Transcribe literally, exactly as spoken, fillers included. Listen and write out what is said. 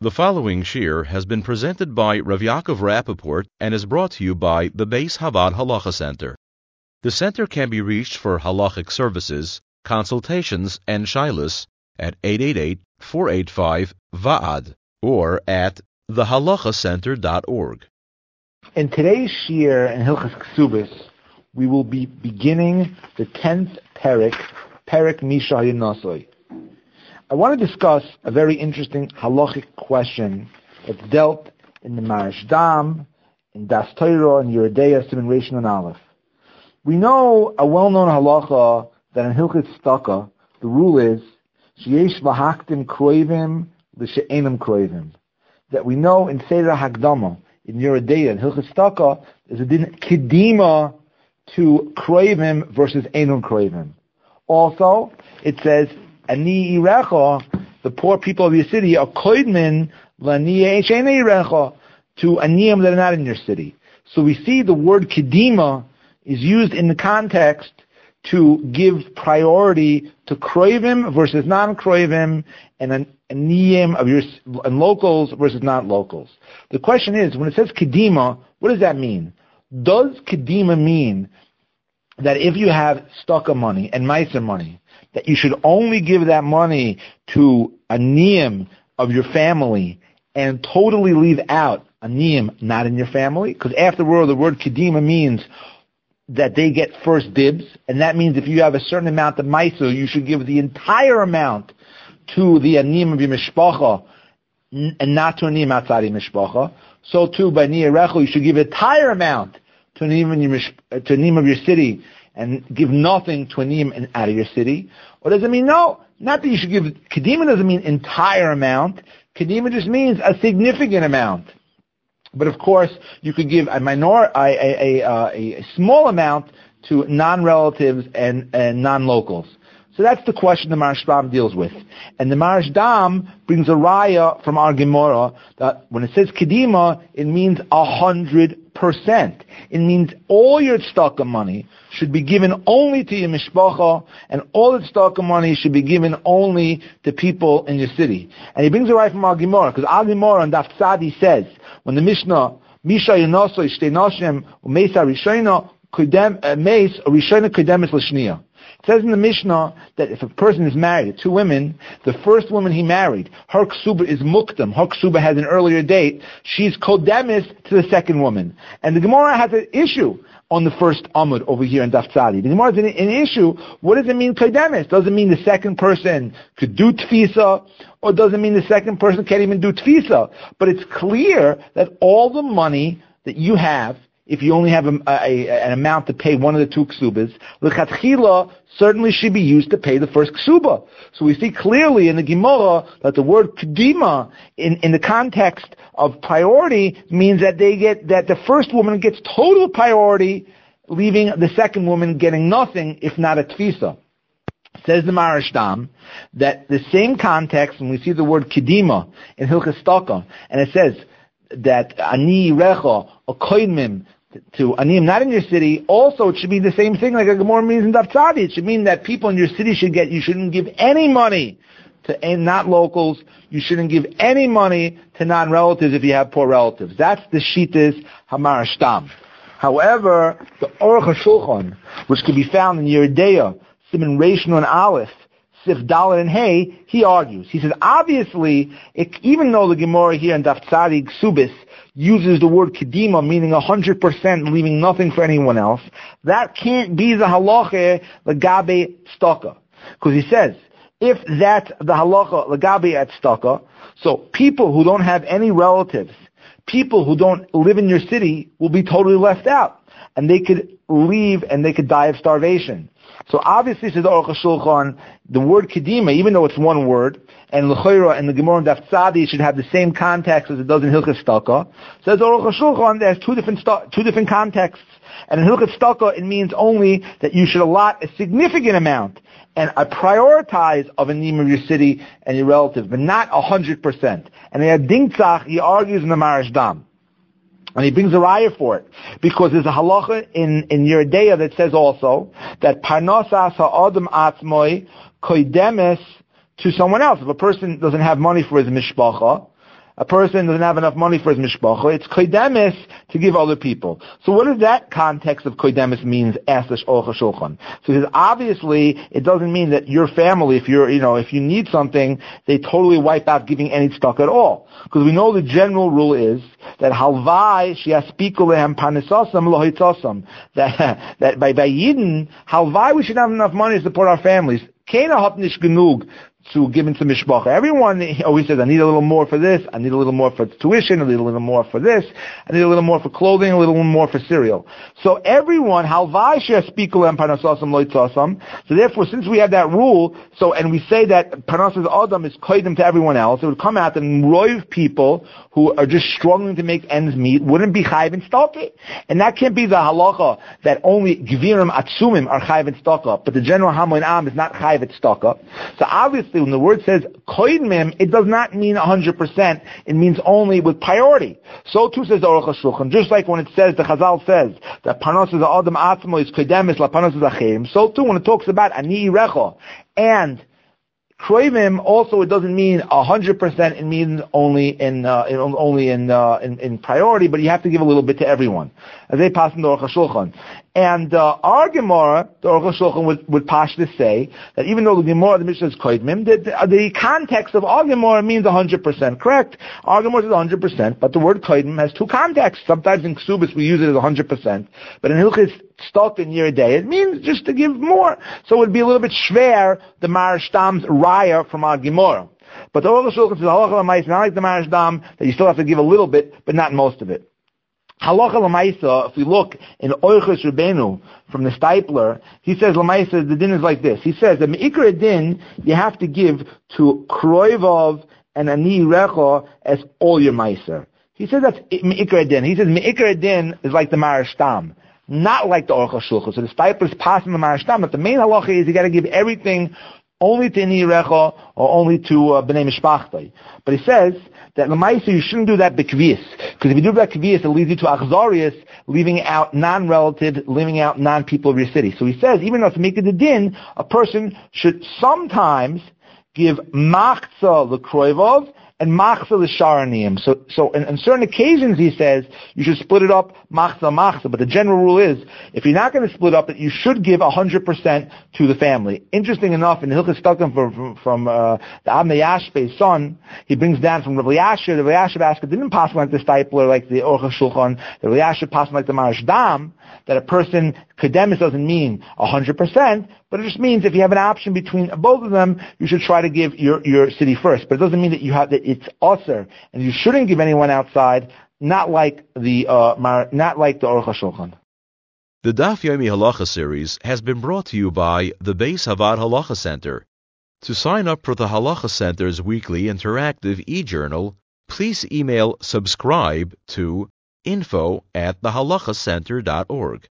The following shir has been presented by Rav Yaakov Rappaport and is brought to you by the Beis Havad Halacha Center. The center can be reached for halachic services, consultations, and shilas at eight eight eight, four eight five, V A A D or at the halacha center dot org. In today's shir in Hilchas Ksubis, we will be beginning the tenth Perek, Perek Misha Yinosoi. I want to discuss a very interesting halachic question that's dealt in the Marish Dam, in Das Torah, and Yeridea, Siman Reishin and Aleph. We know a well-known halacha that in Hilchas Staka, the rule is Sheyesh V'Haktim Kroivim L'She'enim Kroivim. That we know in Seder Hagdama, in Yeridea, in Hilchas Staka, there's a din Kedima to Kroivim versus Enum Kroivim. Also, it says Ani irecha, the poor people of your city, are koidmin lani eishene irecha, to aniyim that are not in your city. So we see the word kedima is used in the context to give priority to kroivim versus non-kroivim, and an aniyim of your and locals versus non-locals. The question is, when it says kedima, what does that mean? Does kedima mean that if you have staka money and meiser money, that you should only give that money to a niyim of your family and totally leave out a niyim not in your family? Because after all, the word kedima means that they get first dibs, and that means if you have a certain amount of meiser, you should give the entire amount to the aniyim of your mishpacha and not to a niyim outside your mishpacha. So too, by niyarechu, you should give the entire amount to a niyim of your city and give nothing to a niyim out of your city. Or does it mean no? Not that you should give, kedima doesn't mean entire amount. Kedima just means a significant amount. But of course, you could give a minor, a, a, a, a small amount to non-relatives and, and non-locals. So that's the question the Marish Dam deals with. And the Marish Dam brings a raya from our Gemara that when it says kedima, it means a hundred percent. It means all your tzedakah money should be given only to your mishpacha, and all the tzedakah money should be given only to people in your city. And he brings a raya from our Gemara, because our Gemara on Daf Tzadi says, when the Mishnah, Misha Yonosoi Shtei Noshim Umeisa Rishona Kudem Meis Rishona Kudemis L'Shniya. It says in the Mishnah that if a person is married to two women, the first woman he married, her ksuba is mukdam. Her ksuba has an earlier date. She's kodemis to the second woman. And the Gemara has an issue on the first amud over here in Daf Tzadi. The Gemara has an, an issue. What does it mean kodemis? Does it mean the second person could do tfisa, or does it mean the second person can't even do tfisa? But it's clear that all the money that you have, if you only have a, a, an amount to pay one of the two ksubas, l'chatchila certainly should be used to pay the first ksuba. So we see clearly in the Gemara that the word kedima, in, in the context of priority, means that they get that the first woman gets total priority, leaving the second woman getting nothing, if not a tfisa. Says the Marish Dam that the same context, when we see the word kedima in Hilchas Staka, and it says that ani recha or koidmim to aniyim not in your city, also it should be the same thing like a Gemara means in Daf Tzadi. It should mean that people in your city should get, you shouldn't give any money to not locals, you shouldn't give any money to non-relatives if you have poor relatives. That's the Shittas HaMarish Dam. However, the Aruch HaShulchan, which can be found in Yeridea, Siman Reishin and Aleph, Sif Dalet and Hey, he argues. He says, obviously, it, even though the Gemara here in Daf Tzadi Ksubis uses the word kedima, meaning one hundred percent, leaving nothing for anyone else, that can't be the halacha legabe staka. Because he says, if that's the halacha legabe at staka, so people who don't have any relatives, people who don't live in your city, will be totally left out. And they could leave and they could die of starvation. So obviously, says the Aruch HaShulchan, the word kedima, even though it's one word, and l'chayra and the Gemara and Daf Tzadi should have the same context as it does in Hilchas Staka, says the Aruch HaShulchan, there's two different two different contexts. And in Hilchas Staka, it means only that you should allot a significant amount and a prioritize of a name of your city and your relative, but not a hundred percent. And in Dingtzach, he argues in the Marish Dam. And he brings a raya for it, because there's a halacha in, in Yeridea that says also that parnosas ha'adam atzmoi koidemes to someone else. If a person doesn't have money for his mishpacha, a person doesn't have enough money for his mishpacha, it's koidemis to give other people. So what does that context of koidemis means? Ask the Aruch HaShulchan. So because obviously it doesn't mean that your family, if you're, you know, if you need something, they totally wipe out giving any tzedakah at all. Because we know the general rule is that halvai sheyaspiku lehem parnesasam lo hitzasam. That that by by Yidden, halvai we should have enough money to support our families. Keina hat nicht genug to give into mishpacha. Everyone always says, I need a little more for this, I need a little more for tuition, I need a little more for this, I need a little more for clothing, a little more for cereal. So everyone, halvai sheyaspiku lehem parnesasam lo hitzasam. So therefore, since we have that rule, so, and we say that parnasas adam is koidim to everyone else, it would come out that roiv people who are just struggling to make ends meet wouldn't be chayiv in tzedakah. And that can't be the halacha that only gvirim atzumim are chayiv in tzedakah, but the general hamoin am is not chayiv in tzedakah. So obviously, when the word says koidmim, it does not mean one hundred percent. It means only with priority. So too says the Aruch HaShulchan. Just like when it says, the Chazal says, that parnasas adam atzmo is koidemis la parnasas acherim. So too when it talks about ani recha and Kroivim also, it doesn't mean a hundred percent. It means only in, uh, in only in, uh, in in priority, but you have to give a little bit to everyone, as they pass in the Aruch HaShulchan. And uh, our Gemara, the Aruch HaShulchan would would pashta say that even though the Gemara, the Mishnah is Kroivim, the, the, the context of our Gemara means a hundred percent. Correct? Our Gemara is a hundred percent, but the word Kroivim has two contexts. Sometimes in Ksubis we use it as a hundred percent, but in Hilchis stuck in your day, it means just to give more. So it would be a little bit schwer, the Marashtam's raya from our Gemara. But the Aruch HaShulchan says, halacha l'maisa, not like the Marashtam, that you still have to give a little bit, but not most of it. Halacha l'maisa, if we look in Oiches Rabbeinu from the Stipler, he says l'maisa, the din is like this. He says that me'ikar din, you have to give to Kroivov and Ani Recha as all your meiser. He says that's me'ikar din. He says me'ikar din is like the Marashtam, not like the Aruch HaShulchan. So the Stipler is passing the Marashtam, but the main halacha is you got to give everything only to Ani Recha or only to uh, B'nai Mishpachtai. But he says that l'maisa you shouldn't do that b'kvius, because if you do that b'kvius, it leads you to achzarius, leaving out non-relatives, leaving out non-people of your city. So he says, even though to make it a din, a person should sometimes give machza l'kroivov and machza l'sharaniyim. So, so on certain occasions, he says, you should split it up machza machza. But the general rule is, if you're not going to split up, that you should give one hundred percent to the family. Interesting enough, in Hilchas Stukim from, from, from uh, the Abnei Yashbe's son, he brings down from Rav Elyashiv. The Rav Elyashiv asked, it didn't pass like the Stipler, like the Aruch HaShulchan. The Rav Elyashiv passed like the Marashtam, that a person, kedemis doesn't mean one hundred percent, but it just means if you have an option between both of them, you should try to give your, your city first. But it doesn't mean that you have, that it's usher, and you shouldn't give anyone outside, not like the, uh, Mar, not like the Aruch HaShulchan. The Daf Yomi Halacha series has been brought to you by the Beis Havad Halacha Center. To sign up for the Halacha Center's weekly interactive e-journal, please email subscribe to info at the halacha center dot org.